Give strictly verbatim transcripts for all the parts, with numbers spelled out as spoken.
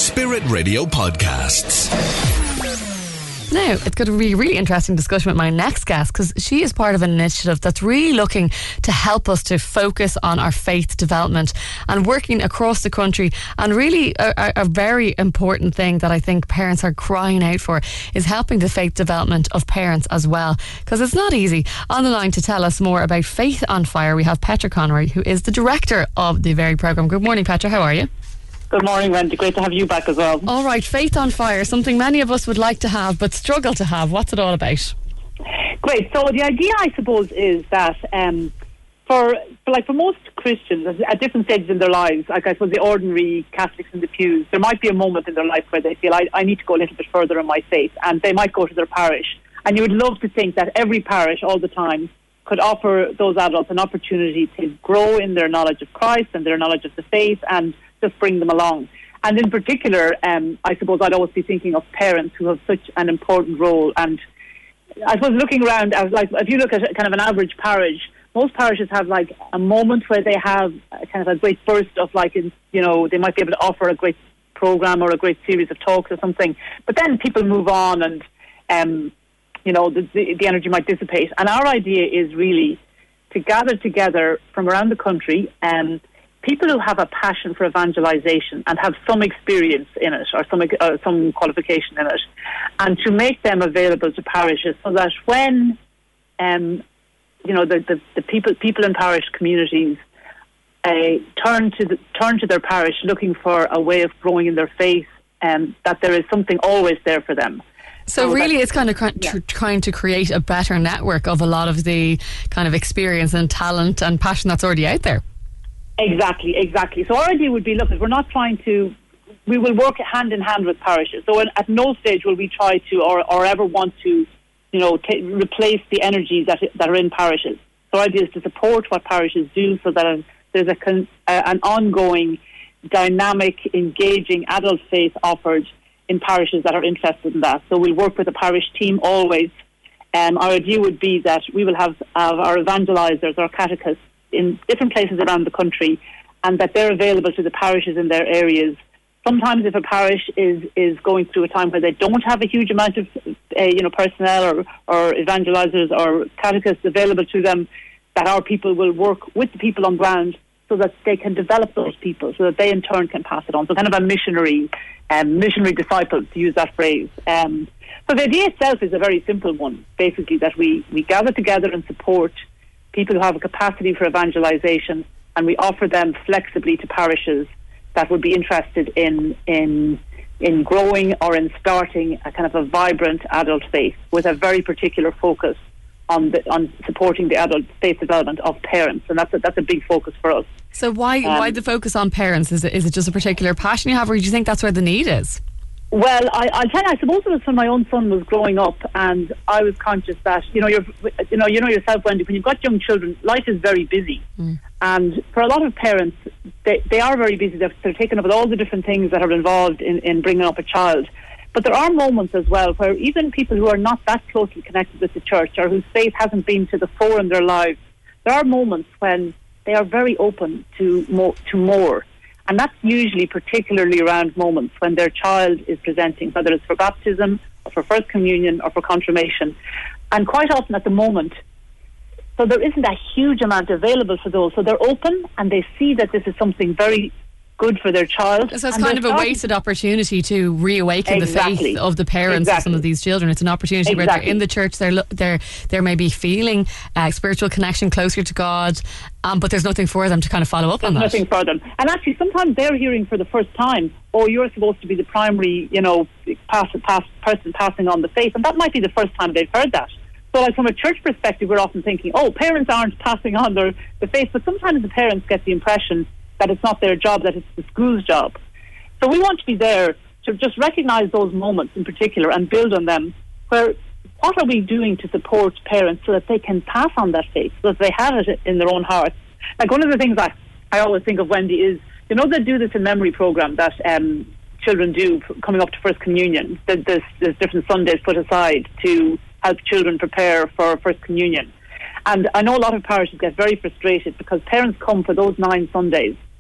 Spirit Radio Podcasts. Now, it's going to be a really interesting discussion with my next guest, because she is part of an initiative that's really looking to help us to focus on our faith development and working across the country. And really a, a very important thing that I think parents are crying out for is helping the faith development of parents as well, because it's not easy. On the line to tell us more about Faith on Fire, we have Petra Conroy, who is the director of the very programme. Good morning, Petra. How are you? Good morning, Wendy. Great to have you back as well. All right, Faith on Fire, something many of us would like to have but struggle to have. What's it all about? Great. So the idea, I suppose, is that um, for, for like for most Christians at different stages in their lives, like I suppose the ordinary Catholics in the pews, there might be a moment in their life where they feel, I, I need to go a little bit further in my faith, and they might go to their parish. And you would love to think that every parish all the time could offer those adults an opportunity to grow in their knowledge of Christ and their knowledge of the faith, and just bring them along. And in particular, um, I suppose I'd always be thinking of parents who have such an important role. And I suppose looking around, as like if you look at kind of an average parish, most parishes have like a moment where they have a kind of a great burst of like, in, you know, they might be able to offer a great program or a great series of talks or something. But then people move on, and um, you know, the, the, the energy might dissipate. And our idea is really to gather together from around the country and um, people who have a passion for evangelization and have some experience in it, or some uh, some qualification in it, and to make them available to parishes, so that when um, you know the, the, the people people in parish communities uh, turn to the, turn to their parish looking for a way of growing in their faith, um, that there is something always there for them. So, so really it's kind of tr- yeah. trying to create a better network of a lot of the kind of experience and talent and passion that's already out there. Exactly, exactly. So our idea would be, look, we're not trying to, we will work hand in hand with parishes. So at no stage will we try to, or, or ever want to, you know, t- replace the energies that that are in parishes. So our idea is to support what parishes do, so that there's a con- uh, an ongoing, dynamic, engaging adult faith offered in parishes that are interested in that. So we'll work with the parish team always. Um, our idea would be that we will have uh, our evangelizers, our catechists, in different places around the country, and that they're available to the parishes in their areas. Sometimes if a parish is, is going through a time where they don't have a huge amount of uh, you know personnel or, or evangelizers or catechists available to them, that our people will work with the people on ground so that they can develop those people, so that they in turn can pass it on. So kind of a missionary um, missionary disciple, to use that phrase. Um, so the idea itself is a very simple one, basically, that we, we gather together and support people who have a capacity for evangelization, and we offer them flexibly to parishes that would be interested in in in growing or in starting a kind of a vibrant adult faith with a very particular focus on the, on supporting the adult faith development of parents, and that's a, that's a big focus for us. So why um, why the focus on parents? Is it is it just a particular passion you have, or do you think that's where the need is? Well, I, I'll tell you, I suppose it was when my own son was growing up, and I was conscious that, you know, you're, you know, you know yourself, Wendy, when you've got young children, life is very busy. Mm. And for a lot of parents, they, they are very busy. They're, they're taken up with all the different things that are involved in, in bringing up a child. But there are moments as well where even people who are not that closely connected with the church, or whose faith hasn't been to the fore in their lives, there are moments when they are very open to more, to more. And that's usually particularly around moments when their child is presenting, whether it's for baptism or for First Communion or for confirmation. And quite often at the moment, so there isn't a huge amount available for those. So they're open and they see that this is something very good for their child. So it's kind of a wasted opportunity to reawaken exactly. the faith of the parents exactly. of some of these children. It's an opportunity exactly. where they're in the church, they're they're they're maybe feeling uh, spiritual connection closer to God, um, but there's nothing for them to kind of follow up there's on that. Nothing for them. And actually sometimes they're hearing for the first time, oh, you're supposed to be the primary, you know, pass, pass, person passing on the faith. And that might be the first time they've heard that. So like from a church perspective, we're often thinking, oh, parents aren't passing on their the faith. But sometimes the parents get the impression that it's not their job, that it's the school's job. So we want to be there to just recognise those moments in particular and build on them, where what are we doing to support parents so that they can pass on that faith, so that they have it in their own hearts. Like one of the things that I always think of, Wendy, is, you know, they do this in memory programme that um, children do coming up to First Communion. There's, there's different Sundays put aside to help children prepare for First Communion. And I know a lot of parishes get very frustrated because parents come for those nine Sundays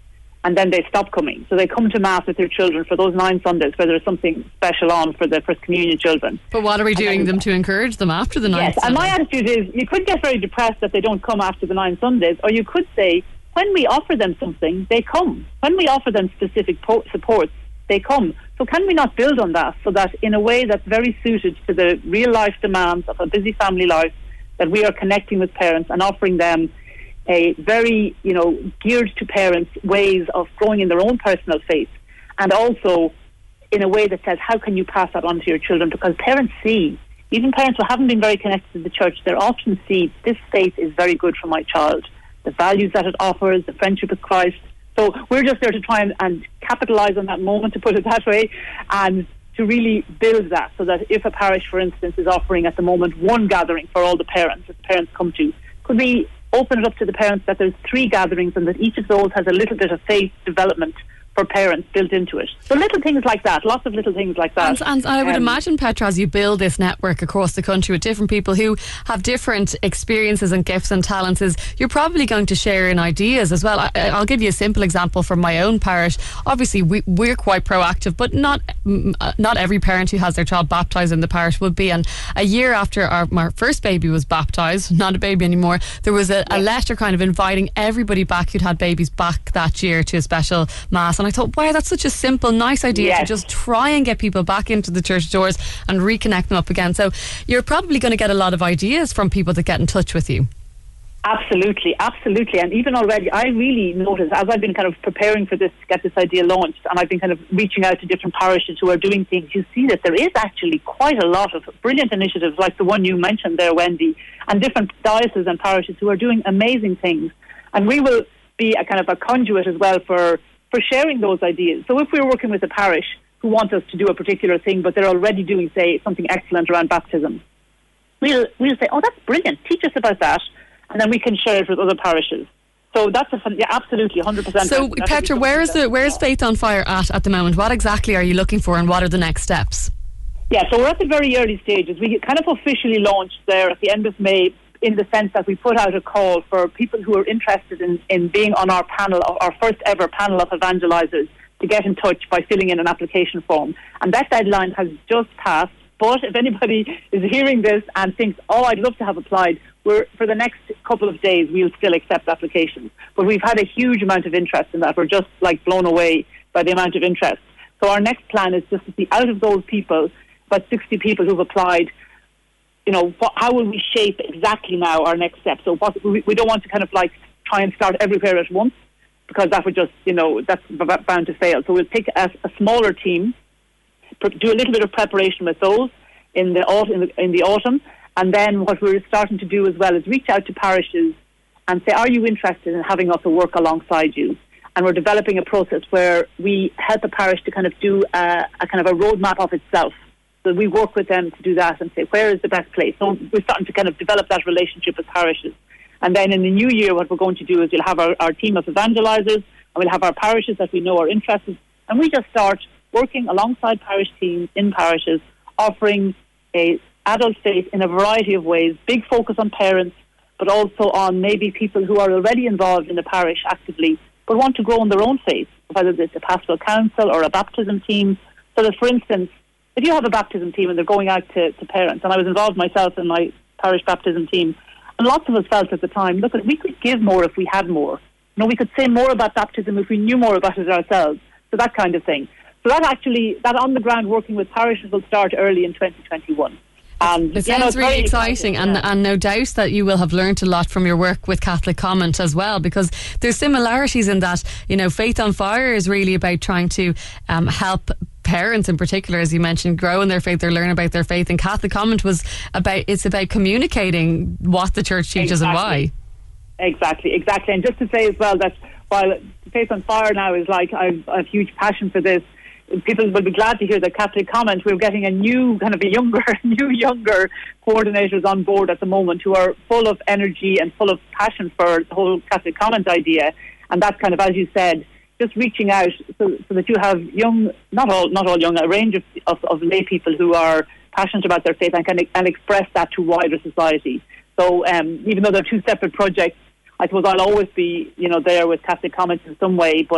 and then they stop coming. So they come to Mass with their children for those nine Sundays where there's something special on for the First Communion children. But what are we doing then, them to encourage them after the nine Yes, Sundays? And my attitude is, you could get very depressed that they don't come after the nine Sundays, or you could say, when we offer them something, they come. When we offer them specific po- supports, they come. So can we not build on that, so that in a way that's very suited to the real life demands of a busy family life, that we are connecting with parents and offering them a very, you know, geared to parents ways of growing in their own personal faith, and also in a way that says, how can you pass that on to your children? Because parents see, even parents who haven't been very connected to the church, they often see this faith is very good for my child, the values that it offers, the friendship with Christ. So we're just there to try and, and capitalise on that moment, to put it that way, and to really build that, so that if a parish, for instance, is offering at the moment one gathering for all the parents that the parents come to, could we open it up to the parents that there's three gatherings and that each of those has a little bit of faith development for parents built into it. So little things like that, lots of little things like that. And, and I would um, imagine, Petra, as you build this network across the country with different people who have different experiences and gifts and talents, is you're probably going to share in ideas as well. I, I'll give you a simple example from my own parish. Obviously, we, we're quite proactive, but not not every parent who has their child baptised in the parish would be. And a year after our, our first baby was baptised, not a baby anymore, there was a, a letter kind of inviting everybody back who'd had babies back that year to a special Mass. And I thought, wow, that's such a simple, nice idea yes. to just try and get people back into the church doors and reconnect them up again. So you're probably going to get a lot of ideas from people that get in touch with you. Absolutely, absolutely. And even already, I really noticed, as I've been kind of preparing for this, to get this idea launched, and I've been kind of reaching out to different parishes who are doing things, you see that there is actually quite a lot of brilliant initiatives like the one you mentioned there, Wendy, and different dioceses and parishes who are doing amazing things. And we will be a kind of a conduit as well for for sharing those ideas. So if we're working with a parish who want us to do a particular thing, but they're already doing, say, something excellent around baptism, we'll we'll say, oh, that's brilliant, teach us about that, and then we can share it with other parishes. So that's a fun, yeah, absolutely, one hundred percent. So, Petra, where is the where is Faith on Fire at at the moment? What exactly are you looking for, and what are the next steps? Yeah, so we're at the very early stages. We kind of officially launched there at the end of May, in the sense that we put out a call for people who are interested in, in being on our panel, our first ever panel of evangelisers, to get in touch by filling in an application form. And that deadline has just passed. But if anybody is hearing this and thinks, oh, I'd love to have applied, we're, for the next couple of days, we'll still accept applications. But we've had a huge amount of interest in that. We're just like blown away by the amount of interest. So our next plan is just to see, out of those people, about sixty people who've applied, you know, what, how will we shape exactly now our next step? So what, we, we don't want to kind of like try and start everywhere at once, because that would just, you know, that's bound to fail. So we'll pick a, a smaller team, do a little bit of preparation with those in the, in the in the autumn, and then what we're starting to do as well is reach out to parishes and say, are you interested in having us work alongside you? And we're developing a process where we help a parish to kind of do a, a kind of a roadmap of itself. So we work with them to do that and say, where is the best place? So we're starting to kind of develop that relationship with parishes. And then in the new year, what we're going to do is we'll have our, our team of evangelisers, and we'll have our parishes that we know are interested. And we just start working alongside parish teams in parishes, offering a adult faith in a variety of ways, big focus on parents, but also on maybe people who are already involved in the parish actively, but want to grow in their own faith, whether it's a pastoral council or a baptism team. So that, for instance, if you have a baptism team and they're going out to, to parents, and I was involved myself in my parish baptism team, and lots of us felt at the time, look, we could give more if we had more. You know, we could say more about baptism if we knew more about it ourselves. So that kind of thing. So that actually, that on the ground working with parishes will start early in twenty twenty-one. Um, it sounds yeah, no, really exciting, exciting and, and no doubt that you will have learnt a lot from your work with Catholic Comment as well, because there's similarities in that, you know, Faith on Fire is really about trying to um, help parents in particular, as you mentioned, grow in their faith or learn about their faith, and Catholic Comment was about, it's about communicating what the church teaches exactly. and why. Exactly, exactly. And just to say as well that while Faith on Fire now is like, I've, I've huge passion for this, people will be glad to hear that Catholic Comment, we're getting a new kind of a younger, new younger coordinators on board at the moment who are full of energy and full of passion for the whole Catholic Comment idea. And that's kind of, as you said, just reaching out so, so that you have young, not all, not all young, a range of, of, of lay people who are passionate about their faith and can and express that to wider society. So um, even though they're two separate projects, I suppose I'll always be, you know, there with Catholic Comment in some way, but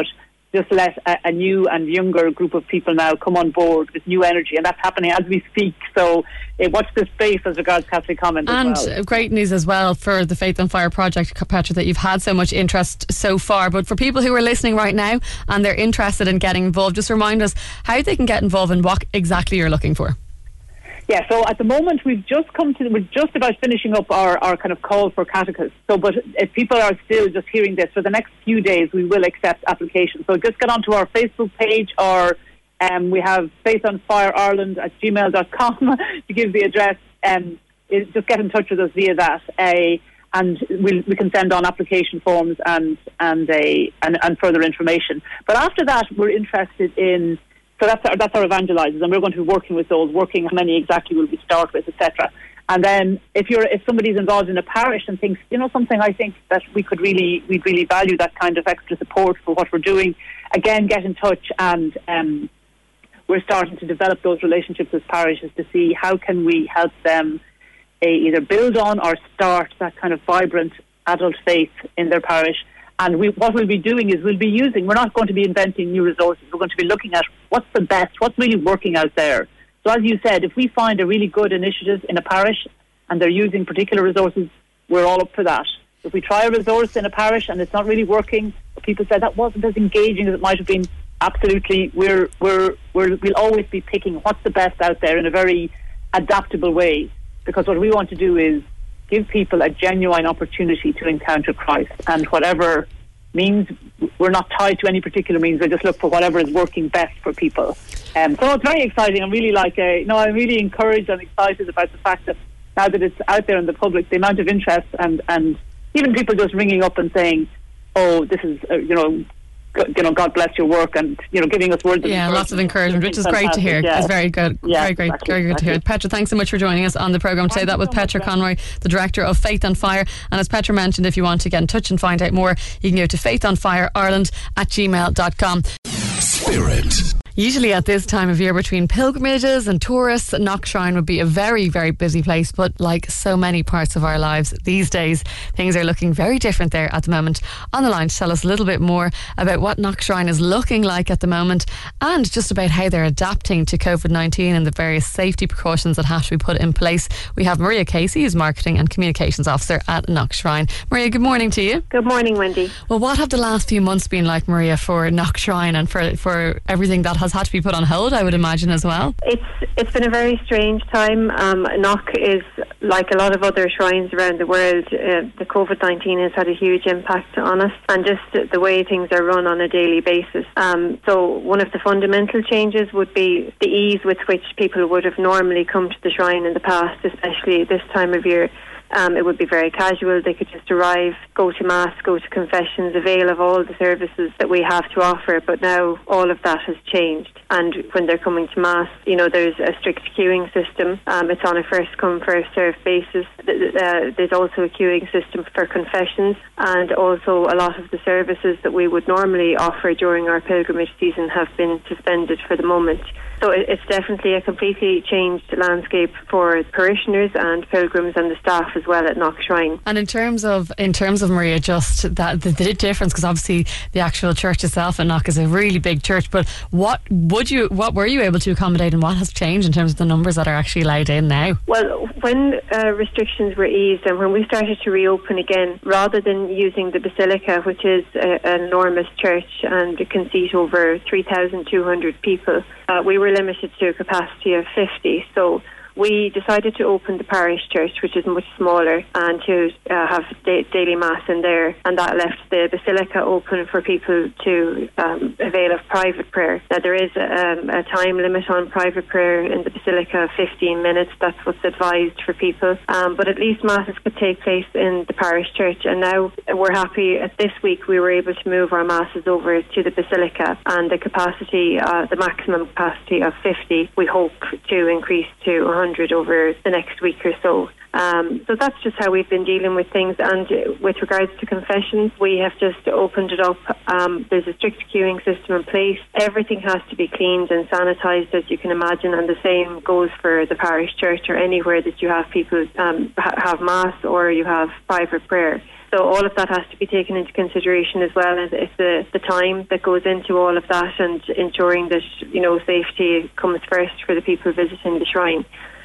just let a, a new and younger group of people now come on board with new energy, and that's happening as we speak. So uh, watch this space as regards Catholic Comment and as well. Great news as well for the Faith on Fire project, Petra, that you've had so much interest so far. But for people who are listening right now and they're interested in getting involved, just remind us how they can get involved and what exactly you're looking for. Yeah, so at the moment we've just come to, we're just about finishing up our, our kind of call for catechists. So, but if people are still just hearing this, for the next few days we will accept applications. So just get onto our Facebook page, or um, we have Faith on Fire Ireland at gmail dot com to give the address. Um, it, just get in touch with us via that, uh, and we'll, we can send on application forms and and, a, and and further information. But after that, we're interested in. So that's our, that's our evangelisers, and we're going to be working with those, working how many exactly will we start with, et cetera. And then if you're if somebody's involved in a parish and thinks, you know, something, I think that we could really we'd really value that kind of extra support for what we're doing. Again, get in touch, and um, we're starting to develop those relationships with parishes to see how can we help them uh, either build on or start that kind of vibrant adult faith in their parish. And we, what we'll be doing is we'll be using, we're not going to be inventing new resources. We're going to be looking at what's the best, what's really working out there. So as you said, if we find a really good initiative in a parish and they're using particular resources, we're all up for that. If we try a resource in a parish and it's not really working, or people said that wasn't as engaging as it might have been, absolutely, we're, we're, we're, we'll always be picking what's the best out there in a very adaptable way. Because what we want to do is give people a genuine opportunity to encounter Christ, and whatever means, we're not tied to any particular means. We just look for whatever is working best for people. Um, so it's very exciting. I'm really like, a, you know, I'm really encouraged and excited about the fact that now that it's out there in the public, the amount of interest and and even people just ringing up and saying, "Oh, this is uh, you know." You know, God bless your work, and you know, giving us words. Yeah, of lots of encouragement, which is great to hear. Yeah. It's very good, yeah, very great, exactly, very good exactly. to hear. Petra, thanks so much for joining us on the programme today. That was Petra Conroy, the director of Faith on Fire. And as Petra mentioned, if you want to get in touch and find out more, you can go to faith on fire ireland at gmail dot com. Spirit. Usually at this time of year, between pilgrimages and tourists, Knockshrine would be a very, very busy place. But like so many parts of our lives these days, things are looking very different there at the moment. On the line to tell us a little bit more about what Knockshrine is looking like at the moment, and just about how they're adapting to COVID nineteen and the various safety precautions that have to be put in place, we have Maria Casey, who's Marketing and Communications Officer at Knockshrine. Maria, good morning to you. Good morning, Wendy. Well, what have the last few months been like, Maria, for Knockshrine and for, for everything that has had to be put on hold, I would imagine, as well? It's it's been a very strange time. Um, Knock is like a lot of other shrines around the world. Uh, the COVID nineteen has had a huge impact on us, and just the way things are run on a daily basis. Um, so one of the fundamental changes would be the ease with which people would have normally come to the shrine in the past, especially this time of year. Um, it would be very casual. They could just arrive, go to Mass, go to confessions, avail of all the services that we have to offer. But now all of that has changed. And when they're coming to Mass, you know, there's a strict queuing system. Um, it's on a first come, first served basis. Uh, there's also a queuing system for confessions, and also a lot of the services that we would normally offer during our pilgrimage season have been suspended for the moment. So it's definitely a completely changed landscape for parishioners and pilgrims and the staff as well at Knockshrine. And in terms of in terms of Maria, just that the, the difference, because obviously the actual church itself at Knock is a really big church, but what would you what were you able to accommodate, and what has changed in terms of the numbers that are actually allowed in now? Well, when uh, restrictions were eased and when we started to reopen again, rather than using the Basilica, which is a, an enormous church and it can seat over three thousand two hundred people, uh, we were limited to a capacity of fifty. So we decided to open the parish church, which is much smaller, and to uh, have da- daily Mass in there, and that left the Basilica open for people to um, avail of private prayer. Now there is um, a time limit on private prayer in the Basilica of fifteen minutes. That's what's advised for people, um, but at least Masses could take place in the parish church. And now we're happy, at this week we were able to move our Masses over to the Basilica, and the capacity, uh, the maximum capacity of fifty, we hope to increase to one hundred over the next week or so. Um, so that's just how we've been dealing with things. And with regards to confessions, we have just opened it up. Um, there's a strict queuing system in place. Everything has to be cleaned and sanitised, as you can imagine, and the same goes for the parish church or anywhere that you have people um, ha- have Mass or you have private prayer. So all of that has to be taken into consideration as well, and it's the, the time that goes into all of that, and ensuring that, you know, safety comes first for the people visiting the shrine.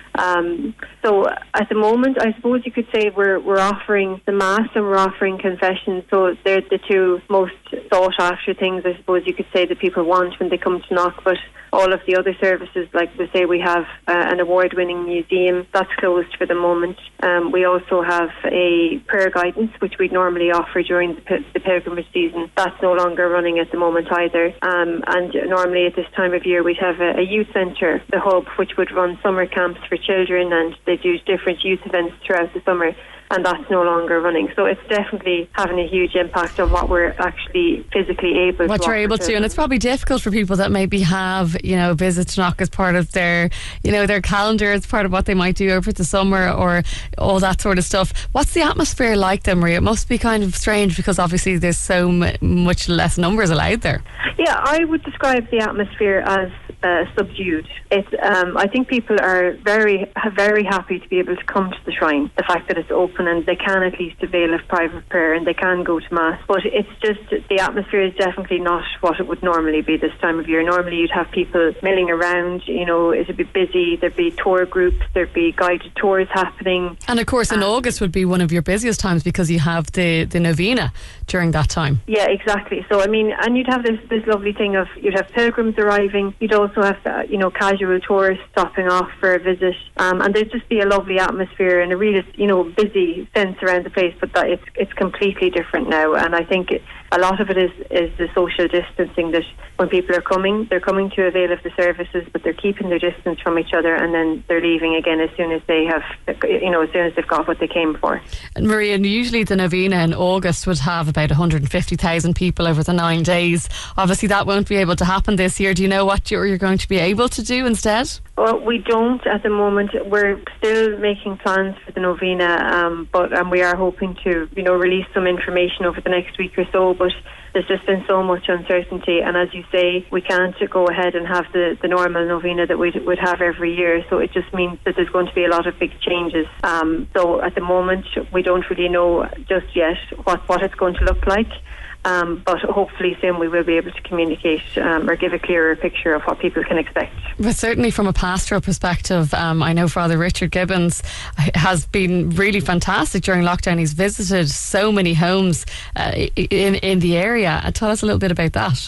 Um, so at the moment, I suppose you could say we're we're offering the Mass and we're offering confession. So they're the two most sought after things, I suppose you could say, that people want when they come to Knock. But all of the other services, like we say, we have uh, an award-winning museum that's closed for the moment. Um, we also have a prayer guidance, which we'd normally offer during the, p- the pilgrimage season. That's no longer running at the moment either. Um, and normally at this time of year, we'd have a, a youth centre, the Hub, which would run summer camps for children, and they do different youth events throughout the summer. And that's no longer running. So it's definitely having a huge impact on what we're actually physically able what to you're able to do. And it's probably difficult for people that maybe have, you know, visits to Knock as part of their, you know, their calendar, as part of what they might do over the summer or all that sort of stuff. What's the atmosphere like then, Maria? It must be kind of strange because obviously there's so m- much less numbers allowed there. Yeah, I would describe the atmosphere as uh, subdued. It's, um, I think people are very, very happy to be able to come to the shrine. The fact that it's open and they can at least avail of private prayer and they can go to Mass. But it's just, the atmosphere is definitely not what it would normally be this time of year. Normally you'd have people milling around, you know, it'd be busy, there'd be tour groups, there'd be guided tours happening. And of course in um, August would be one of your busiest times because you have the, the novena during that time. Yeah, exactly. So I mean, and you'd have this, this lovely thing of, you'd have pilgrims arriving, you'd also have, uh, you know, casual tourists stopping off for a visit, um, and there'd just be a lovely atmosphere and a really, you know, busy sense around the place. But that it's it's completely different now, and I think it, a lot of it is is the social distancing, that when people are coming, they're coming to avail of the services, but they're keeping their distance from each other, and then they're leaving again as soon as they have, you know, as soon as they've got what they came for. And Maria, usually the novena in August would have about one hundred fifty thousand people over the nine days. Obviously that won't be able to happen this year. Do you know what you're, you're going to be able to do instead? Well, we don't at the moment. We're still making plans for the novena, um, but and we are hoping to, you know, release some information over the next week or so. But there's just been so much uncertainty, and as you say, we can't go ahead and have the, the normal novena that we would have every year. So it just means that there's going to be a lot of big changes. Um, so at the moment, we don't really know just yet what, what it's going to look like. Um, but hopefully soon we will be able to communicate um, or give a clearer picture of what people can expect. But certainly from a pastoral perspective, um, I know Father Richard Gibbons has been really fantastic during lockdown. He's visited so many homes uh, in, in the area. Tell us a little bit about that.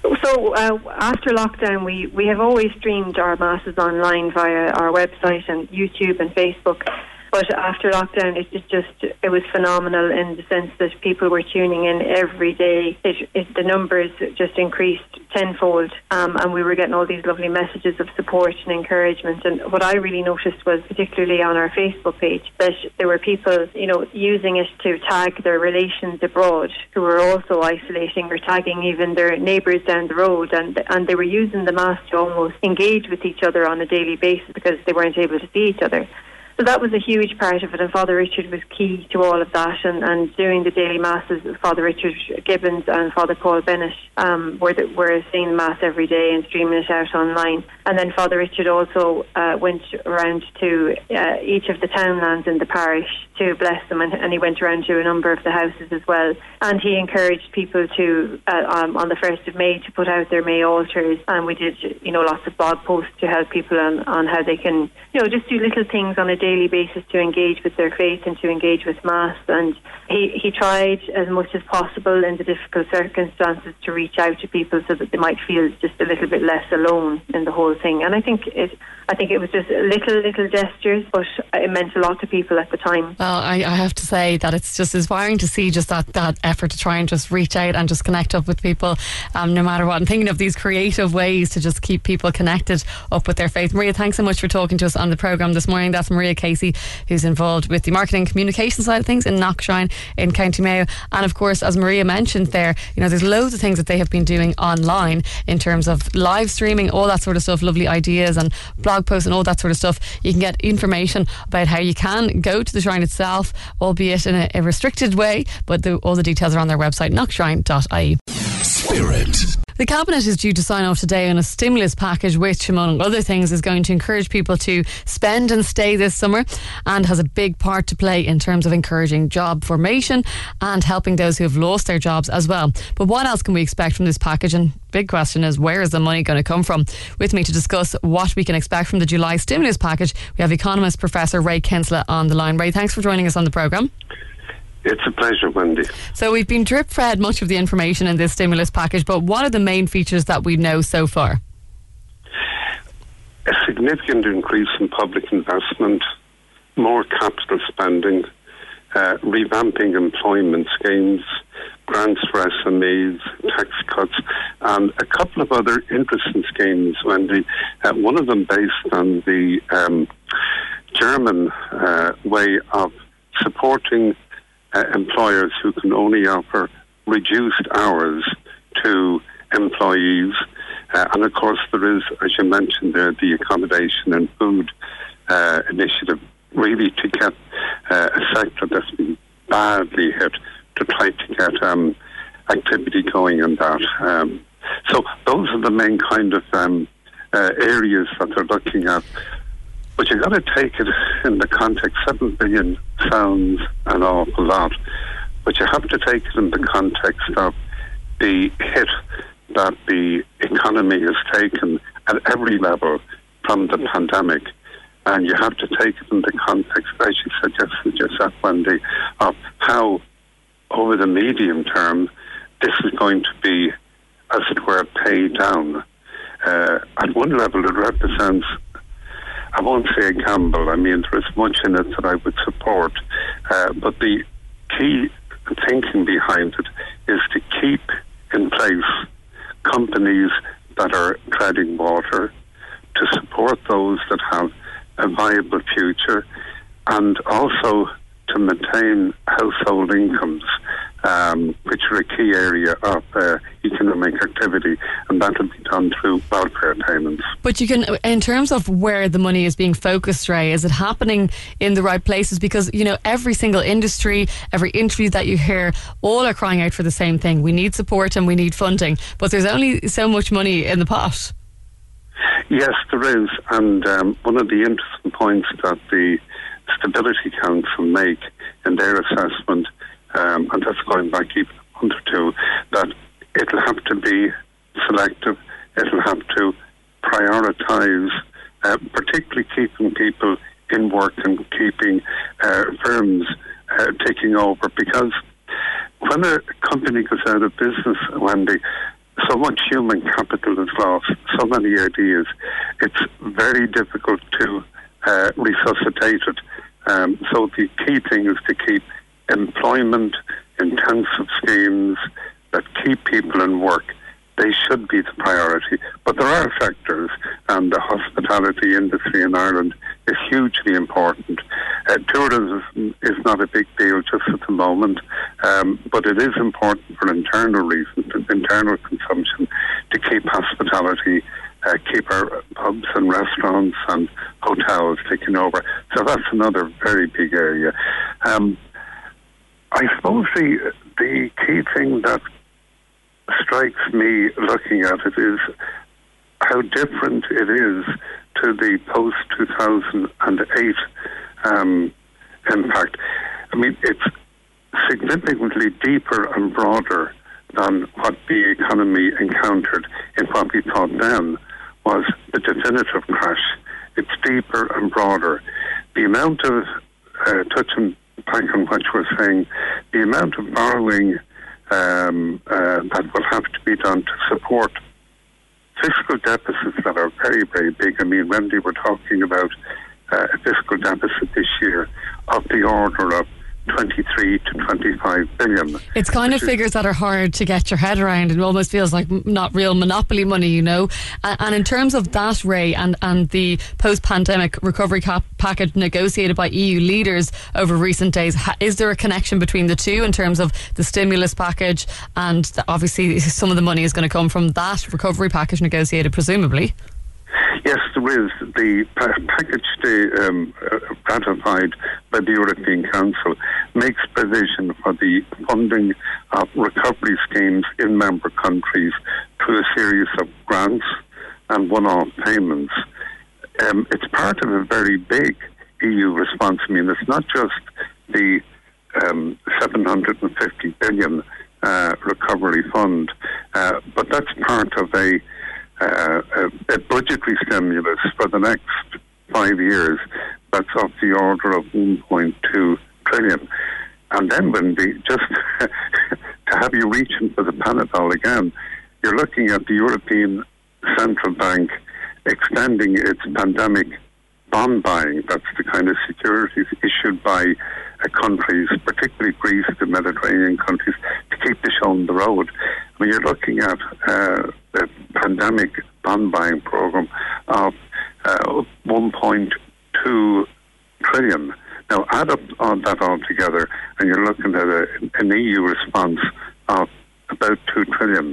So uh, after lockdown, we, we have always streamed our Masses online via our website and YouTube and Facebook. But after lockdown, it, it just it was phenomenal in the sense that people were tuning in every day. It, it, the numbers just increased tenfold, um, and we were getting all these lovely messages of support and encouragement. And what I really noticed was, particularly on our Facebook page, that there were people, you know, using it to tag their relations abroad who were also isolating, or tagging even their neighbours down the road, and and they were using the Mass to almost engage with each other on a daily basis because they weren't able to see each other. So that was a huge part of it, and Father Richard was key to all of that. And, and doing the daily masses, Father Richard Gibbons and Father Paul Bennett um, were, the, were saying the Mass every day and streaming it out online. And then Father Richard also uh, went around to uh, each of the townlands in the parish to bless them, and, and he went around to a number of the houses as well. And he encouraged people to, uh, um, on the first of May, to put out their May altars. And we did, you know, lots of blog posts to help people on, on how they can, you know, just do little things on a daily basis to engage with their faith and to engage with Mass. And he, he tried as much as possible in the difficult circumstances to reach out to people so that they might feel just a little bit less alone in the whole thing. And I think it I think it was just little, little gestures, but it meant a lot to people at the time. Well, I, I have to say that it's just inspiring to see just that, that effort to try and just reach out and just connect up with people, um, no matter what. I'm thinking of these creative ways to just keep people connected up with their faith. Maria, thanks so much for talking to us on the programme this morning. That's Maria Casey, who's involved with the marketing and communication side of things in Knockshrine in County Mayo. And of course, as Maria mentioned there, you know, there's loads of things that they have been doing online in terms of live streaming, all that sort of stuff, lovely ideas and blog posts and all that sort of stuff. You can get information about how you can go to the shrine itself, albeit in a, a restricted way, but the, all the details are on their website, knockshrine dot I E. Spirit. The Cabinet is due to sign off today on a stimulus package which, among other things, is going to encourage people to spend and stay this summer and has a big part to play in terms of encouraging job formation and helping those who have lost their jobs as well. But what else can we expect from this package? And big question is, where is the money going to come from? With me to discuss what we can expect from the July stimulus package, we have economist Professor Ray Kinsella on the line. Ray, thanks for joining us on the programme. It's a pleasure, Wendy. So we've been drip-fed much of the information in this stimulus package, but what are the main features that we know so far? A significant increase in public investment, more capital spending, uh, revamping employment schemes, grants for S M Es, tax cuts, and a couple of other interesting schemes, Wendy. Uh, one of them based on the um, German uh, way of supporting Uh, employers who can only offer reduced hours to employees. Uh, and of course there is, as you mentioned there, the accommodation and food uh, initiative, really to get uh, a sector that's been badly hit, to try to get um, activity going in that. Um, so those are the main kind of um, uh, areas that they're looking at. But you've got to take it in the context. Seven billion sounds an awful lot, but you have to take it in the context of the hit that the economy has taken at every level from the pandemic. And you have to take it in the context, as you suggested yourself, Wendy, of how, over the medium term, this is going to be, as it were, paid down. Uh, at one level, it represents, I won't say a gamble. I mean, there is much in it that I would support. Uh, but the key thinking behind it is to keep in place companies that are treading water, to support those that have a viable future, and also to maintain household incomes, um, which are a key area of uh, economic activity, and that will be done through welfare payments. But you can, in terms of where the money is being focused, Ray, is it happening in the right places? Because, you know, every single industry, every interview that you hear, all are crying out for the same thing. We need support and we need funding, but there's only so much money in the pot. Yes, there is, and um, one of the interesting points that the Stability Council make in their assessment, um, and that's going back even a month or two, that it'll have to be selective, it'll have to prioritise, uh, particularly keeping people in work and keeping uh, firms uh, taking over, because when a company goes out of business, Wendy, so much human capital is lost, so many ideas, it's very difficult to uh, resuscitate it. Um, so the key thing is to keep employment intensive schemes that keep people in work. They should be the priority. But there are sectors, and the hospitality industry in Ireland is hugely important. Uh, tourism is not a big deal just at the moment, um, but it is important for internal reasons, internal consumption, to keep hospitality, uh, keep our pubs and restaurants and hotels taking over. So that's another very big area. Um, I suppose the, the key thing that strikes me looking at it is how different it is to the post two thousand eight um, impact. I mean, it's significantly deeper and broader than what the economy encountered in what we thought then was the definitive crash. It's deeper and broader. The amount of, uh, touching back on what you were saying, the amount of borrowing Um, uh, that will have to be done to support fiscal deficits that are very, very big. I mean, Wendy, we're talking about uh, a fiscal deficit this year of the order of twenty-three to twenty-five billion. It's kind of figures that are hard to get your head around. It almost feels like not real monopoly money, you know. And, and in terms of that, Ray, and, and the post-pandemic recovery cap package negotiated by E U leaders over recent days, ha- is there a connection between the two in terms of the stimulus package and the, obviously some of the money is going to come from that recovery package negotiated, presumably? Yes, there is. The pa- package they, um, uh, ratified by the European Council makes provision for the funding of recovery schemes in member countries through a series of grants and one-off payments. Um, it's part of a very big E U response. I mean, it's not just the um, seven hundred fifty billion uh, recovery fund, uh, but that's part of a, uh, a, a budgetary stimulus for the next five years. That's of the order of one point two trillion. And then when the, just to have you reaching for the Panadol again, you're looking at the European Central Bank extending its pandemic bond buying. That's the kind of securities issued by uh, countries, particularly Greece, the Mediterranean countries, to keep the show on the road. I mean, you're looking at uh, a pandemic bond buying program of uh, one point two trillion. Now, add up all that all together, and you're looking at a, an E U response of about two trillion.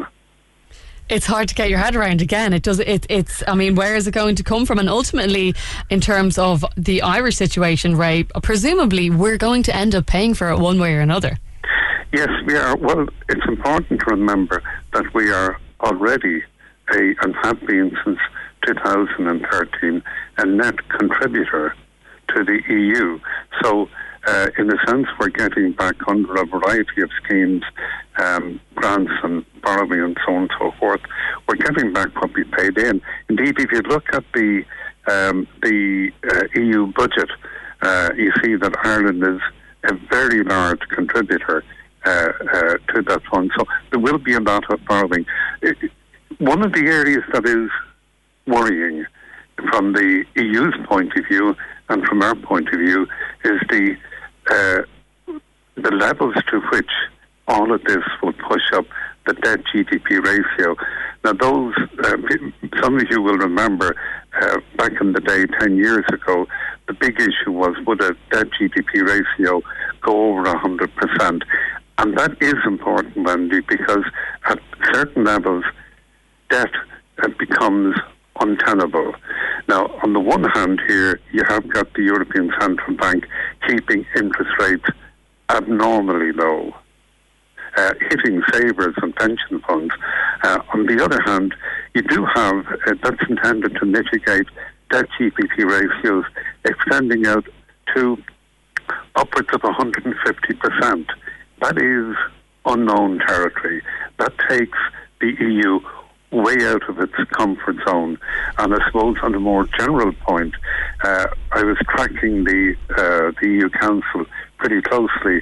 It's hard to get your head around again. It does. It, it's. I mean, where is it going to come from? And ultimately, in terms of the Irish situation, Ray, presumably we're going to end up paying for it one way or another. Yes, we are. Well, it's important to remember that we are already a, and have been since two thousand thirteen, a net contributor to the E U. So, uh, in a sense, we're getting back under a variety of schemes, um, grants and borrowing and so on and so forth. We're getting back what we paid in. Indeed, if you look at the um, the uh, E U budget, uh, you see that Ireland is a very large contributor uh, uh, to that fund. So there will be a lot of borrowing. It, one of the areas that is worrying from the E U's point of view and from our point of view is the uh, the levels to which all of this will push up the debt G D P ratio. Now, those uh, some of you will remember uh, back in the day, ten years ago, the big issue was would a debt G D P ratio go over one hundred percent, and that is important, Wendy, because at certain levels, debt uh, becomes untenable. Now, on the one hand here, you have got the European Central Bank keeping interest rates abnormally low, uh, hitting savers and pension funds. Uh, on the other hand, you do have, uh, that's intended to mitigate debt G D P ratios extending out to upwards of one hundred fifty percent. That is unknown territory. That takes the E U way out of its comfort zone. And I suppose on a more general point, uh, I was tracking the uh, the E U Council pretty closely,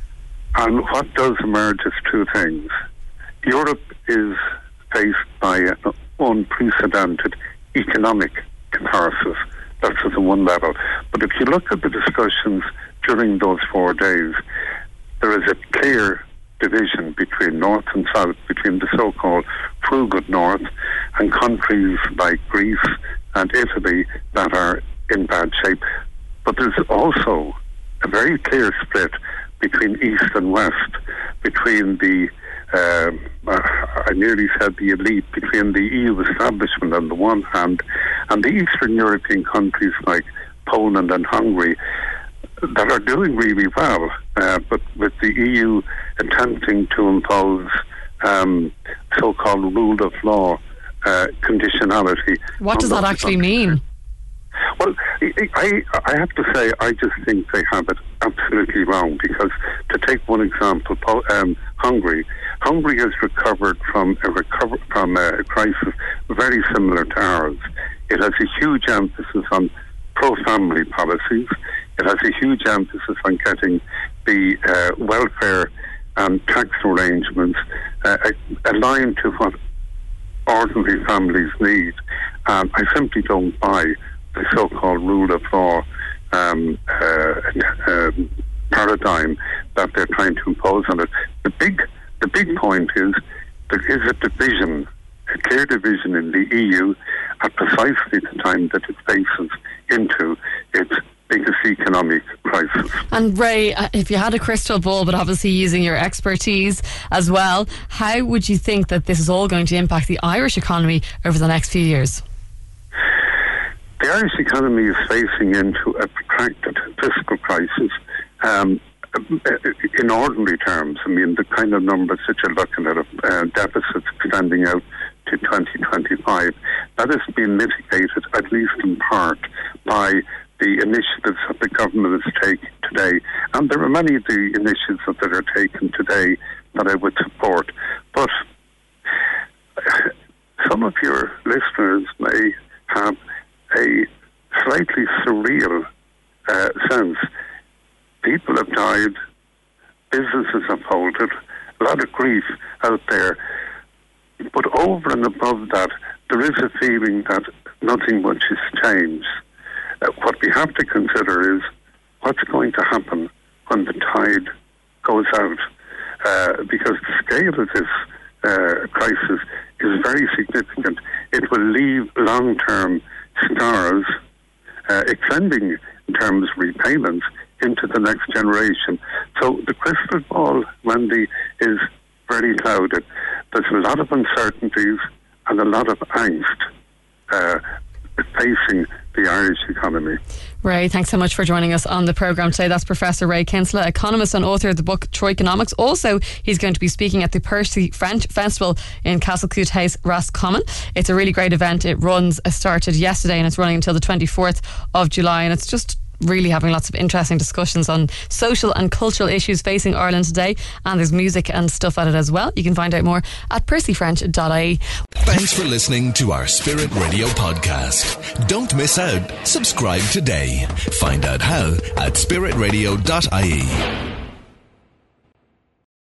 and what does emerge is two things. Europe is faced by an unprecedented economic catharsis. That's at the one level. But if you look at the discussions during those four days, there is a clear division between North and South, between the so-called frugal North and countries like Greece and Italy that are in bad shape. But there's also a very clear split between East and West, between the, uh, I nearly said the elite, between the E U establishment on the one hand and the Eastern European countries like Poland and Hungary that are doing really well, uh, but with the E U attempting to impose um, so-called rule of law uh, conditionality. What does that actually mean? Well, I, I have to say, I just think they have it absolutely wrong, because to take one example, um, Hungary. Hungary has recovered from a, recover, from a crisis very similar to ours. It has a huge emphasis on pro-family policies. It has a huge emphasis on getting the uh, welfare and tax arrangements uh, aligned to what ordinary families need. Um, I simply don't buy the so-called rule of law um, uh, uh, paradigm that they're trying to impose on it. The big, the big point is there is a division, a clear division in the E U at precisely the time that it faces into its biggest economic crisis. And Ray, if you had a crystal ball, but obviously using your expertise as well, how would you think that this is all going to impact the Irish economy over the next few years? The Irish economy is facing into a protracted fiscal crisis. Um, in ordinary terms, I mean, the kind of numbers that you're looking at, uh, deficits extending out to twenty twenty-five, that has been mitigated, at least in part, by the initiatives that the government is taking today. And there are many of the initiatives that are taken today that I would support. But some of your listeners may have a slightly surreal uh, sense. People have died, businesses have folded, a lot of grief out there. But over and above that, there is a feeling that nothing much has changed. Uh, what we have to consider is what's going to happen when the tide goes out, uh, because the scale of this uh, crisis is very significant. It will leave long-term scars, uh, extending in terms of repayments into the next generation. So the crystal ball, Wendy, is very clouded. There's a lot of uncertainties and a lot of angst uh, facing the Irish economy. Ray, thanks so much for joining us on the programme today. That's Professor Ray Kinsella, economist and author of the book Troiconomics. Also, he's going to be speaking at the Percy French Festival in Castlecute House, Roscommon. It's a really great event. It runs, it started yesterday and it's running until the twenty-fourth of July, and it's just really having lots of interesting discussions on social and cultural issues facing Ireland today, and there's music and stuff at it as well. You can find out more at percy french dot I E. Thanks for listening to our Spirit Radio podcast. Don't miss out. Subscribe today. Find out how at spirit radio dot I E.